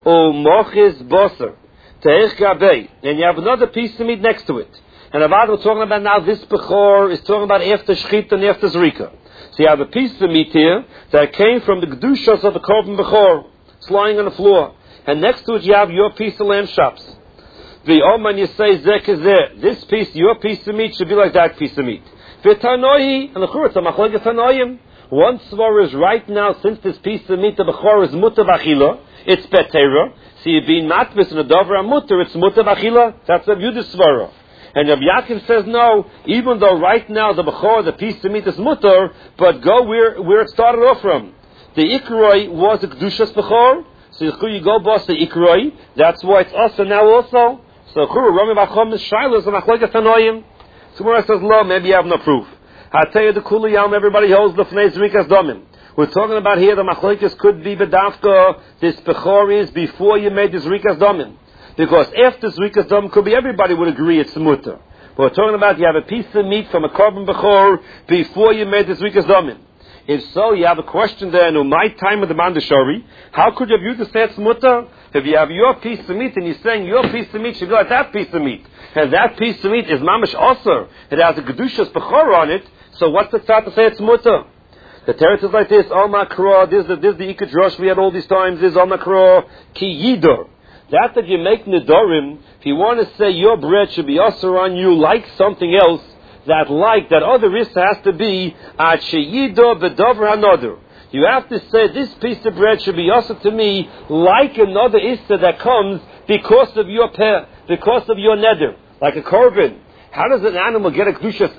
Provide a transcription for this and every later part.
U'mochis boser. Teich gabei. And you have another piece of meat next to it. And Avad, we're talking about now, this Bechor is talking about after Shchita and after Zrika. So you have a piece of meat here that came from the Kedushas of the Korban Bechor. It's lying on the floor. And next to it you have your piece of lamb chops. The Oman, you say, Zek is there. This piece, your piece of meat, should be like that piece of meat. V'tanohi, and the Chur, it's a machlokes tanoim. One svar is right now, since this piece of meat, the Bechor is mutar v'achila, it's betera. So you've been matvis in the dover mutar, it's mutar v'achila. That's a Yudas svara. And Rabbi Yaakov says no, even though right now the Bechor, the piece of meat is mutar, but go where it started off from. The Ikroi was a Kedushas Bechor, so you go boss the Ikroi, that's why it's also now also. So Rami Bachom is Shilas and Machlokes Tanoim. So where it says lo, maybe you have no proof. I tell you the Kuli Yam, everybody holds the Fnei Zrikas Domim. We're talking about here the Machlokes could be Bedavka, this Bechor is before you made the Zrikas Domim. Because after Zrikas Dom could be everybody would agree it's mutar. But we're talking about you have a piece of meat from a Korban Bechor before you made the Zrikas Domim. If so, you have a question there, no my time of the Mandashari, how could you have used to say it's mutar? If you have your piece of meat and you're saying your piece of meat should be like that piece of meat, and that piece of meat is mamash aser, it has a Kedushas Bechor on it, so what's the thought to say it's mutar? The teretz is like this, Al Makro, this is the Ikad Rosh we had all these times, this is Al Makro, Ki Yidor. That you make Nidorim, if you want to say your bread should be aser on you like something else, that other issa has to be Ad Sheyido B'Dover HaNodor. You have to say this piece of bread should be aser to me like another issa that comes because of your peh, because of your neder, like a korban. How does an animal get a Kedushas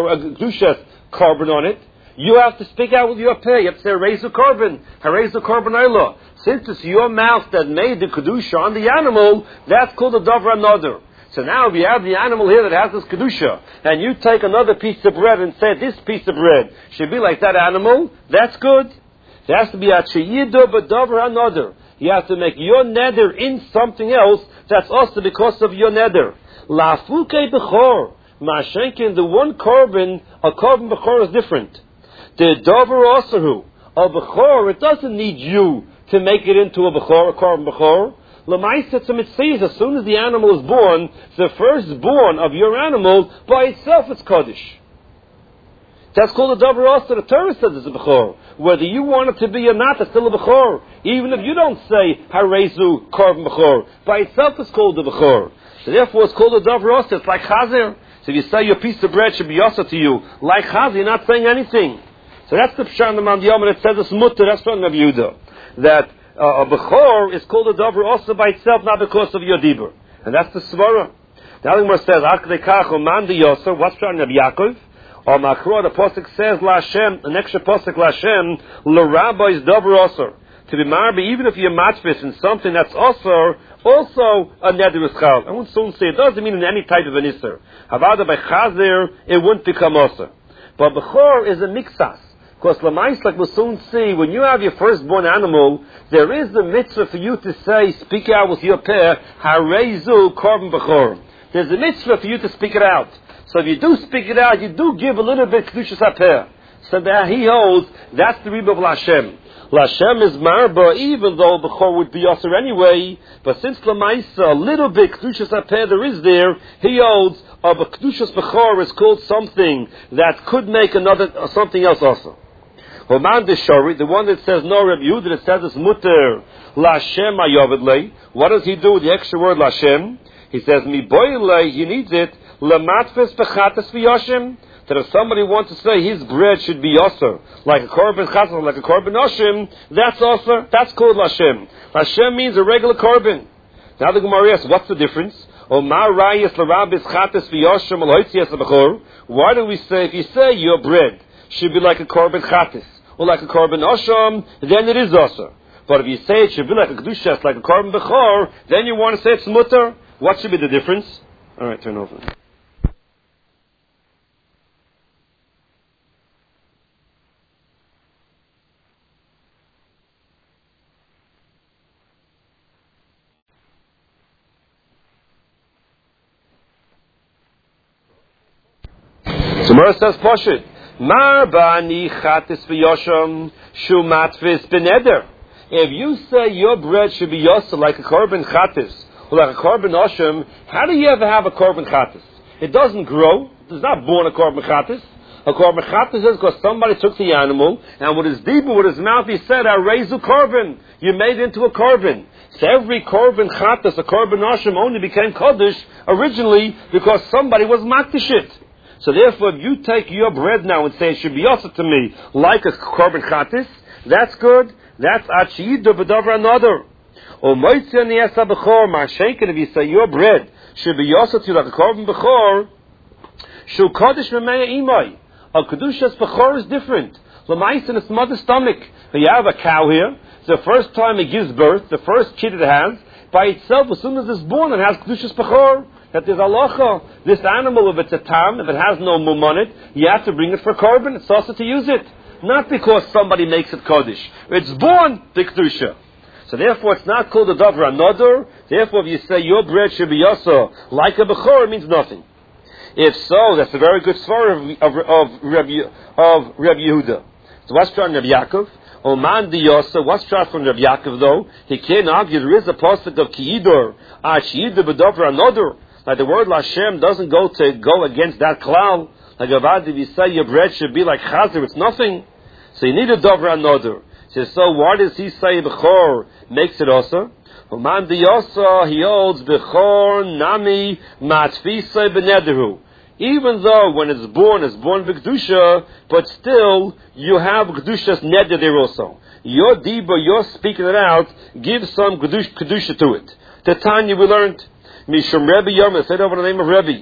korban on it? You have to speak out with your peh. You have to say Harezu korban, Harezu korban oila. Since it's your mouth that made the Kedusha on the animal, that's called a Dover HaNodor. So now if you have the animal here that has this Kedusha, and you take another piece of bread and say this piece of bread should be like that animal, that's good. It has to be a Sheyido B'Dover HaNodor. You have to make your neder in something else that's also because of your neder. La'afuke Bechor. Ma'ashenkin, the one korban, a korban Bechor is different. The Dover Osahu. A Bechor, it doesn't need you to make it into a Bechor, a korban Bechor. As soon as the animal is born, the firstborn of your animal, by itself it's Kaddish. That's called a Dover Oster. The Torah says it's a Bechor. Whether you want it to be or not, it's still a Bechor. Even if you don't say Harezu Korban Bechor, by itself it's called a Bechor. So therefore it's called a Dover Oster. It's like Chazer. So if you say your piece of bread should be Oster to you, like Chazer, you're not saying anything. So that's the Pshat of Man Yom, and it says it's Mutter. That's from Rabbi Yehuda. That a Bechor is called a Dover Oster by itself, not because of your Dibur. And that's the Svara. Now the Gemara says, Akdei Kach Oman de Yosef, what's from Rabbi Yaakov? Or Makro, the Pasuk says, La Hashem, the next Pasuk, La Hashem, L'Rabba is Dover Oser. To be marbi, even if you're matfis in something that's Oser, also a neder is chal. I won't soon say, it doesn't mean in any type of an Isser. Havada by Chazer, it wouldn't become Oser. But Bechor is a mixas. Because Lamais, like we'll soon see, when you have your firstborn animal, there is the mitzvah for you to say, speak out with your peh, Harezu Korban Bechor. There's a mitzvah for you to speak it out. So if you do speak it out, you do give a little bit Kedushas HaPeh. So that he holds, that's the Rebbe of Lashem. Lashem is marba, even though Bechor would be Yasser anyway, but since Lamaisa, a little bit Kedushas HaPeh there is there, he holds, of a Kedushas Bechor is called something that could make another, something else also. Homan Deshori, the one that says no Reb Yehuda, that says it's muter Lashem ayovedle. What does he do with the extra word Lashem? He says mi boyle, he needs it lematfes bechatas v'yoshim. That if somebody wants to say his bread should be yoser, like a korban chatas, like a korban oshim, that's also that's called Lashem. Lashem means a regular korban. Now the Gemara asks, what's the difference? Omar rayis l'rabis chatas v'yoshim aloitzias bechor. Why do we say if you say your bread should be like a korban chatas or like a korban osham, then it is oser. But if you say it should be like a kedushas, like a korban bechor, then you want to say it's mutter. What should be the difference? All right, turn over. So Mara says, Poshit, Mar ba'ani chatis v'yosham shumatvis beneder. If you say your bread should be yosa like a korban chatis, or like a korban oshim, how do you ever have a korban chatis? It doesn't grow. It's not born a korban chatis. A korban chatis is because somebody took the animal, and with his deeper, with his mouth, he said, "Arezu korban." You made it into a korban. So every korban chatas, a korban oshim, only became kodesh originally because somebody was makdish it. So therefore, if you take your bread now and say it should be yosa to me like a korban chatis, that's good. That's achiyidu b'davar another. Or moitzeh niyasa b'chor ma'ashenken. If you say your bread should be yosa to you like a korban b'chor, shu kodesh memeya imay. A kedushas b'chor is different. L'mais in its mother's stomach. You have a cow here. The first time it gives birth, the first kid it has, by itself, as soon as it's born, it has kedushas b'chor. That there's halacha. This animal, if it's a tam, if it has no mum on it, you have to bring it for korban. It's also to use it. Not because somebody makes it kodesh. It's born the kedusha. So therefore, it's not called a davar another. Therefore, if you say your bread should be yosa like a bechor, it means nothing. If so, that's a very good story of Rabbi Yehuda. So what's true on Rabbi Yaakov? Oman di yosa. What's true from Rabbi Yaakov though? He can't argue. There is a pasuk of kiyidur. Achiyidur b'davar another. Like the word Lashem doesn't go against that klal. Like Avad, if you say your bread should be like chazer, it's nothing. So you need a davar another. He says, so why does he say bechor makes it also? Man the yosa, he holds bechor nami matfisa benederhu. Even though when it's born b'kedusha, but still you have kedusha's neder there also. Your diba, you're speaking it out, give some kedusha to it. The Tanya we learned, Mishum Rebbe Yom, said over the name of Rebbe.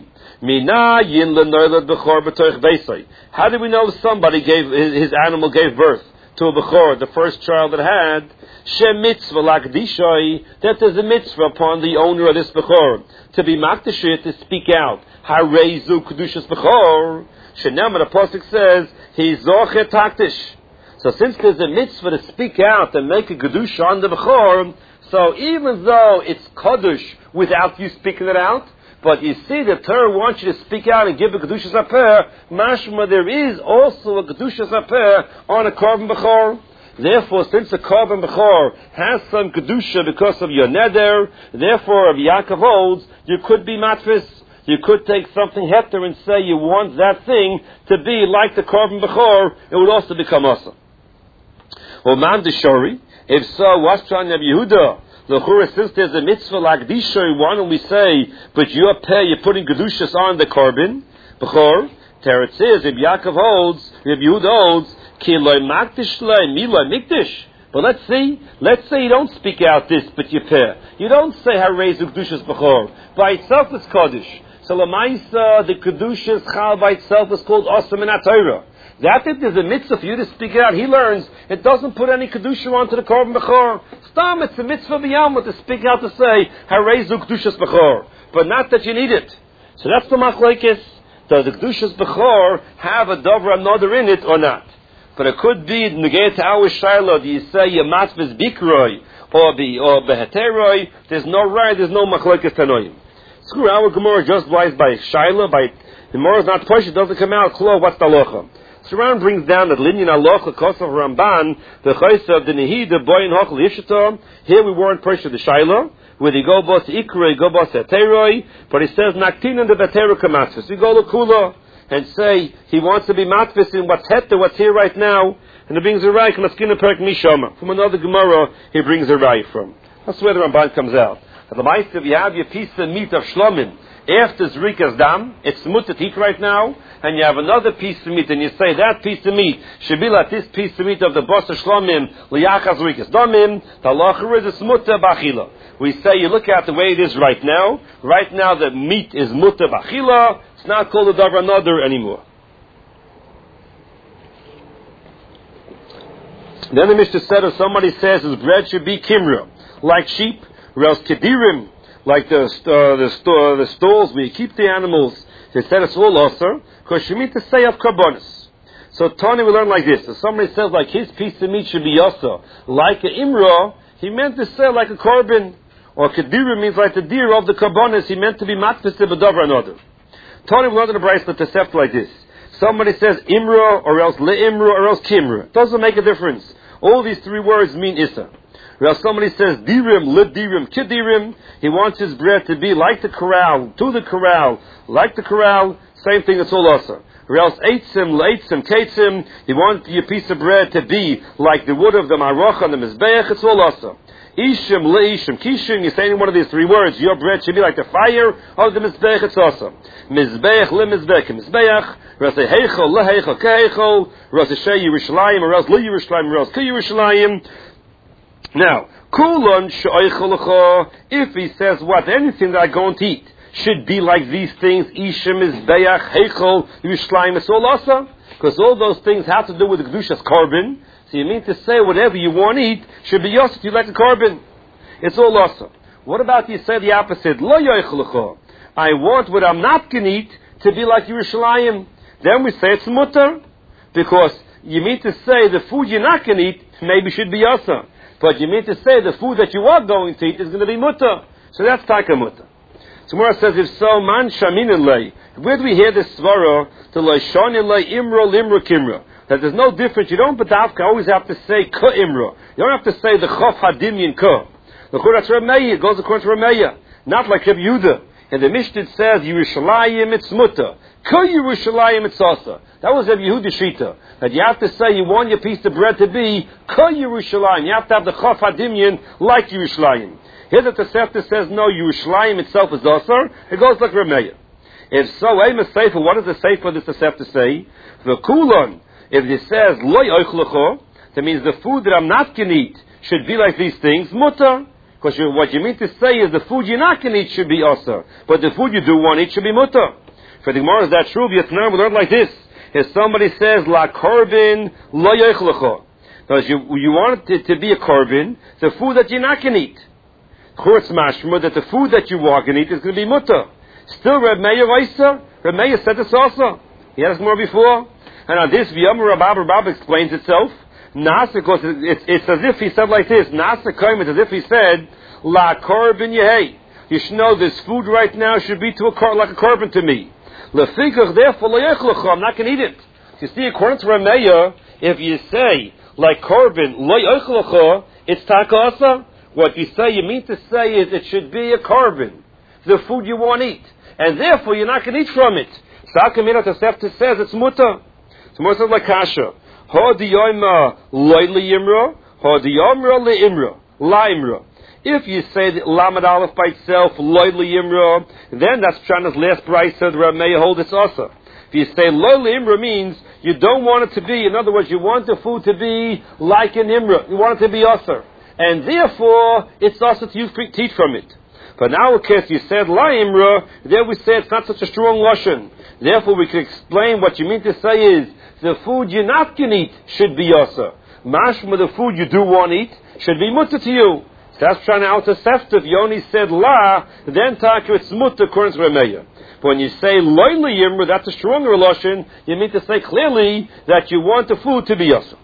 How do we know somebody his animal gave birth to a bechor, the first child that had? Shem mitzvah lakdishai, that there's a mitzvah upon the owner of this bechor to be makdashit, to speak out. Harezu kedushas bechor. Shenema, the pasuk says, he's zochet taktish. So since there's a mitzvah to speak out and make a kedusha on the bechor, so even though it's kodesh without you speaking it out, but you see the Torah wants you to speak out and give a kedushas apeh, mashma there is also a kedushas apeh on a korban bechor. Therefore, since a korban bechor has some kedusha because of your neder, therefore, if Yaakov holds, you could be matfis. You could take something heter and say you want that thing to be like the korban bechor. It would also become awesome. Well, man deshori. If so, what's Tran Rabbi Yehuda? L'chura, since there's a mitzvah like dishoy, why don't we say, but you're putting kedushas on the korban bechor? Teretz says, if Yaakov holds, if Yehuda holds, ki loy makdish loy miloy mikdish. But let's say you don't speak out this, but you pay. You don't say harezu kedushas bechor. By itself it's kodesh. So lamaisa, the kedushas chal by itself is called osam in Torah. That if there's a mitzvah for you to speak it out, he learns it doesn't put any kedusha onto the korban bechor. Stam, it's a mitzvah b'yamah to speak out to say harezu kedushas bechor, but not that you need it. So that's the machlekes. Does the kedushas bechor have a davar another in it or not? But it could be negay to our shiloh. Do you say yamatvis bikroi or beheteroi? There's no right. There's no machlekes tanoim. Screw our Gemara just by shiloh. By the Gemara is not push. It doesn't come out. Klo, what's the halacha? Saran brings down that linyan halacha kosav Ramban the chaysa of the nehida boyin hochel yishita. Here we weren't pushed the shiloh. Where they go both ikroi, go both heteroi, but he says naktin and the betero kamatzis. We go lekula and say he wants to be matvis in what's heter, what's here right now, and he brings a rai kamaskina perk mishama from another Gemara. He brings a rai from. That's where the Ramban comes out. At the ma'aser, if you have your piece of meat of shlomim after zrikas dam, it's mutat right now, and you have another piece of meat, and you say that piece of meat should be like this piece of meat of the boss of shlomim liyachas zrikas damim. The halacha is a smutta b'achila. We say you look at the way it is right now. Right now the meat is mutta b'achila. It's not called a davar another anymore. Then the Mishnah said if somebody says his bread should be kimra, like sheep, or else kedirim, like the stalls where you keep the animals. They said it's all also because shemit to say of karbonis. So Tani we learn like this: if somebody says like his piece of meat should be also like an imra, he meant to say like a korban. Or kedira means like the deer of the karbonis. He meant to be matfis b'davar another. Tony will learn the bracelet to seft like this. Somebody says imra or else le'imra or else kimra. Doesn't make a difference. All these three words mean issa. Or else somebody says dirim, lidirim, kidirim. He wants his bread to be like the corral, to the corral, like the corral. Same thing, it's all asa. Or else eitzim, leitzim, keitzim. He wants your piece of bread to be like the wood of the maroch on the mizbeach. It's all asa. Ishim, leishim, kishim. You say any one of these three words, your bread should be like the fire of the mizbeach. It's asa. Mizbeach, le mizbeach, mizbeach. Or else heichel, le heichel, keheichel. Or else shei Yerushalayim, or else le Yerushalayim, or else ke Yerushalayim. Now, kulon she'oichel. If he says what, anything that I'm going to eat should be like these things, Ishim, Mizbeach, Heichel, Yerushalayim, it's all asa. Because all those things have to do with the Kedusha's carbon. So you mean to say whatever you want to eat should be asa to you like a carbon. It's all asa. What about you say the opposite? Lo yoichel. I want what I'm not going to eat to be like Yerushalayim. Then we say it's mutter. Because you mean to say the food you're not going to eat maybe should be asa. But you mean to say the food that you are going to eat is going to be mutter. So that's taka mutter. Tomorrow says, if so, man shamin lay. Where do we hear this svara? To lay shani lay imra limra kimra. That there's no difference. You don't badavka always have to say ka imra. You don't have to say the chof hadimyan ka. The Churas Rameya, it goes according to Rameya. Not like Reb Yehuda. And the Mishnah says, Yerushalayim it's mutter. Ka Yerushalayim it's asa. That was Reb Yehuda shita. That you have to say you want your piece of bread to be ka Yerushalayim. You have to have the chof hadimyan like Yerushalayim. Here the Tosefta says, no, Yerushalayim itself is Asar. It goes like Rameya. If so, Eim Sefer, what does the Sefer this Tosefta say? The Kulon, if it says, Lo Yoichlecho, that means the food that I'm not going to eat should be like these things, Mutter. Because what you mean to say is the food you're not going to eat should be Asar. But the food you do want to eat should be Mutter. For the Gemara, is that true? Vietnam, we learn like this. If somebody says, La Korbin, Lo Yoichlecho. Because you want it to be a Korbin, the food that you're not going to eat. Churz mashma that the food that you are going to eat is going to be mutter. Still, Reb Meir Reisa, Reb Meir said this also. He had us more before. And on this, V'yam Rabab explains itself. Nasa, because it's as if he said like this. Nasa Kaim, it's as if he said, La Korban Yehei. You should know this food right now should be like a korban to me. Lefikach, therefore, Lo I'm not going to eat it. You see, according to Reb Meir, if you say, like korban, Lo Yochlecha, it's takasa. What you say, you mean to say is it should be a korban, the food you want to eat. And therefore, you're not going to eat from it. Sakamina Tosefta says it's mutter. So more says like kasha. Ha diyayma loy li'imra, ha diyamra li'imra, la'imra. If you say the Lamed Aleph by itself, loy li'imra, then that's Shana's last brayso said Rameya hold it's asa. If you say loy li'imra means you don't want it to be, in other words, you want the food to be like an imra. You want it to be asa. And therefore, it's also to you to eat from it. But now, in case you said la imra, there we say it's not such a strong lashon. Therefore, we can explain what you mean to say is the food you're not going to eat should be yasa. Mashma, the food you do want to eat should be mutter to you. So that's trying out to sefta. If you only said la, then taka it's mutter according to Rameya. But when you say loy imra, that's a stronger lashon. You mean to say clearly that you want the food to be yasa.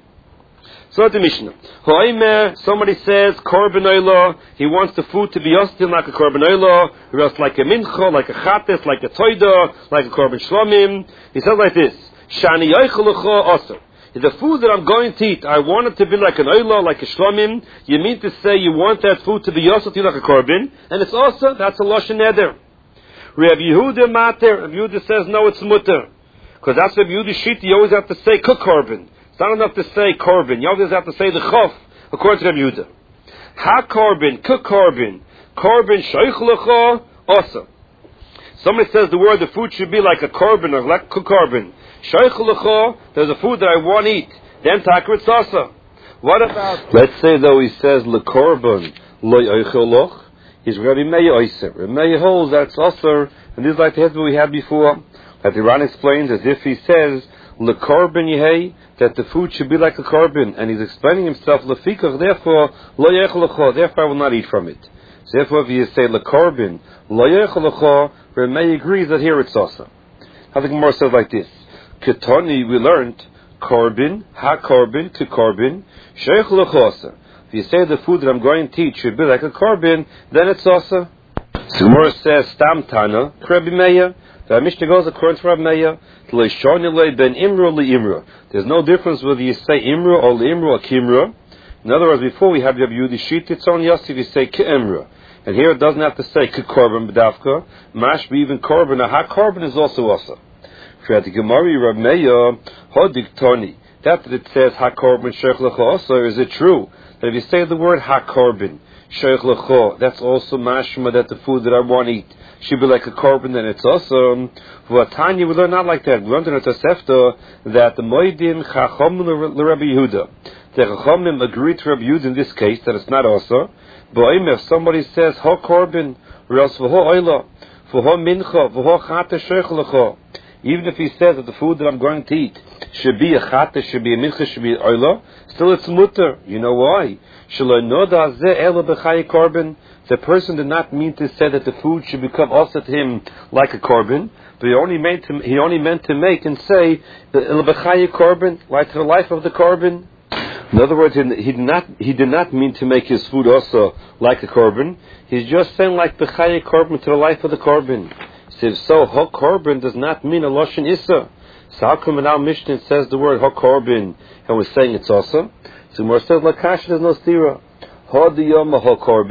So the Mishnah. Somebody says korban oila. He wants the food to be ostin like a korban oila, or else like a mincha, like a chates, like a toida, like a korban shlomim. He says like this: Shani yoichelecha osir. The food that I'm going to eat, I want it to be like an oila, like a shlomim. You mean to say you want that food to be osir like a korban, and it's osir. That's a lashon neder. Reb Yehuda mater. Reb Yehuda says no, it's mutter, because that's Reb Yehuda shita. You always have to say cook korban. It's not enough to say korban. You always have to say the chof, according to Reb Yehuda. Ha-korban, ka-korban, korban shoich-lecha, asa. Somebody says the word, the food should be like a korban, or like ka-korban. Shoich-lecha, there's a food that I want to eat. Then takar it's asa. What about, let's say though he says, le-korban, lo-yoich-lecha, he's Rabbi Meir Oiser. Rabbi Meir holds that it's asa, and this is like the hezbollah we had before. That the Iran explains as if he says, le-korban yehei, that the food should be like a korban, and he's explaining himself, lefikach, therefore, lo yechlecha, therefore I will not eat from it. So therefore, if you say le-korban, lo yechlecha, Ramey agrees that here it's also. How the Gemara says like this: Ketoni, we learned korban, ha-korban, to korban, sheich lechosa. If you say the food that I'm going to eat should be like a korban, then it's also. So Gemara says, stam tana, Rabbi Meir. The Mishnah goes according to Rabbi Meir, ben imra li imra. There's no difference whether you say imra or li imra or kimra. In other words, before we have Rabbi Yehudi Shita, it's only Yosef, you say Ke'emra. And here it doesn't have to say Ke'korban B'davka. Mashbi, even Korban, a Ha-Korban is also Asa. For the Gemara, Rav Meir, Hodiktoni, that it says Ha-Korban Sheikh L'cho Asa, is it true that if you say the word Ha-Korban, Sheikh L'cho, that's also mashma that the food that I want to eat should be like a korban, then it's also for Tanya. We learn not like that. We learned in a Tosefta that the Moedim Chachom l'Rabbi Yehuda. The Chachomim agree to Rabbi Yehuda in this case that it's not also. But if somebody says ho korban, or else for ho oila, for ho mincha, for ho chata sheikh lecho, even if he says that the food that I'm going to eat should be a chata, should be a mincha, should be oila, still it's mutter. You know why? The person did not mean to say that the food should become also to him like a korban, but he only meant to make and say the korban, like to the life of the korban. In other words, he did not mean to make his food also like a korban. He's just saying like the chaye korban to the life of the korban. So if so, ho korban does not mean a loshen issa. So how come in our Mishnah it says the word ho korban and we're saying it's also? So more says lakash, there's no stira. Ho diyom ho korban.